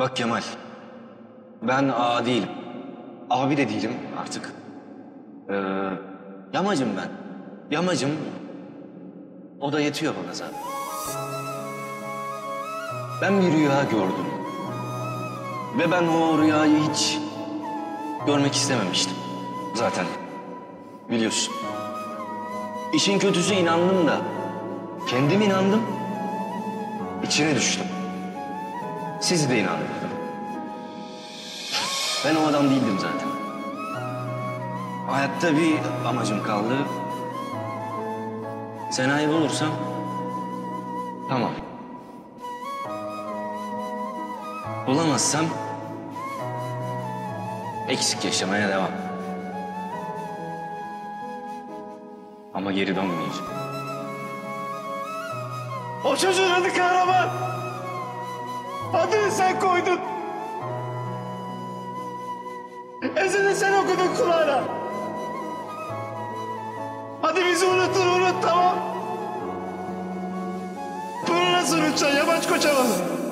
Bak Kemal, ben ağa değilim. Abi de değilim artık. Yamacım ben. Yamacım. O da yetiyor bana zaten. Ben bir rüya gördüm. Ve ben o rüyayı hiç görmek istememiştim. Zaten biliyorsun. İşin kötüsü inandım da. Kendim inandım. İçine düştüm. Sizi de inandırdım. Ben o adam değildim zaten. Hayatta bir amacım kaldı. Sena'yı bulursam tamam. Bulamazsam eksik yaşamaya devam. Ama geri dönmeyeceğim. O çocuğun adı Kahraman. Adını sen koydun. Ezeli sen okudun kulağına. Hadi bizi unut tamam. Bunu nasıl unutacaksın Yamaç Koçaman?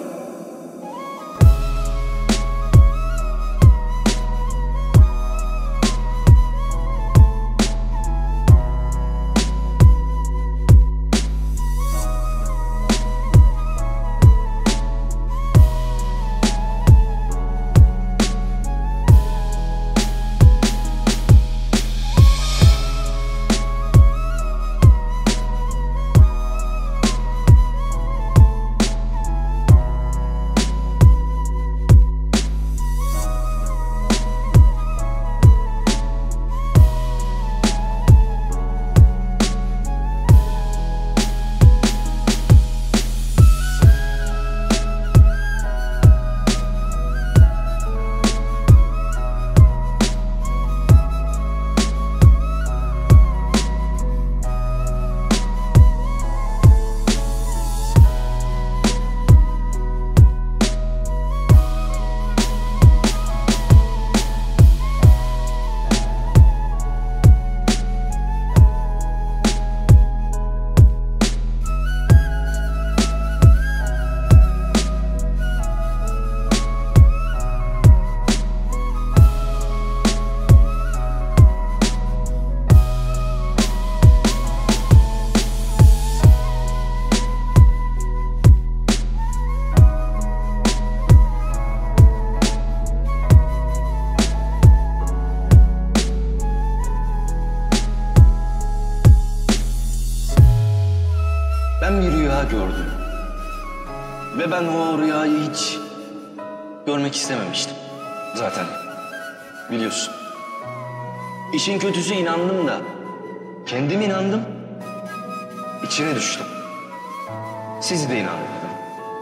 Ben bir rüya gördüm. Ve ben o rüyayı hiç görmek istememiştim. Zaten biliyorsun. İşin kötüsü inandım da. Kendim inandım. İçine düştüm. Sizi de inandırdım.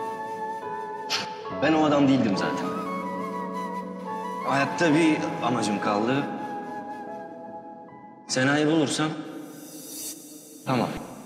Ben o adam değildim zaten. Hayatta bir amacım kaldı. Sena'yı bulursam tamam.